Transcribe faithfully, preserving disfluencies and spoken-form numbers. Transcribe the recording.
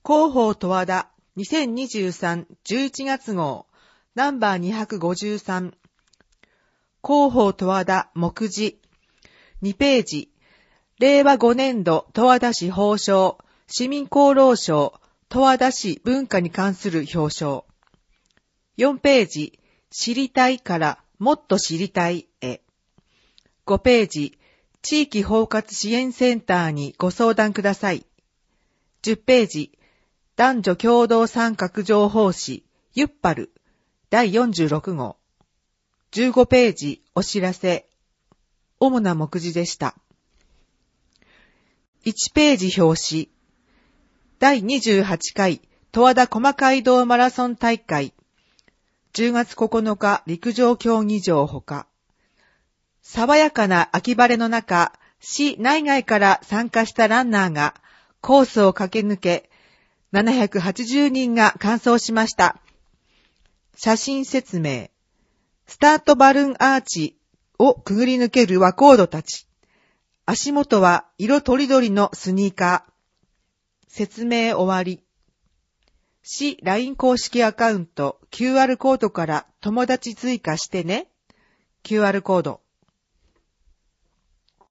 広報十和田にせんにじゅうさんじゅういちがつ号ナンバーにひゃくごじゅうさん広報十和田目次にページ令和ごねんど十和田市褒章市民功労賞十和田市文化に関する表彰よんページ知りたいからもっと知りたいへごページ地域包括支援センターにご相談くださいじゅっページ男女共同参画情報誌ユッパルだいよんじゅうろく号じゅうごページお知らせ主な目次でしたいちページ表紙だいにじゅうはちかい十和田駒街道マラソン大会じゅうがつここのか陸上競技場ほか爽やかな秋晴れの中市内外から参加したランナーがコースを駆け抜けななひゃくはちじゅうにんが完走しました写真説明スタートバルーンアーチをくぐり抜けるワコードたち足元は色とりどりのスニーカー説明終わり市 ライン 公式アカウント キューアール コードから友達追加してね キューアール コード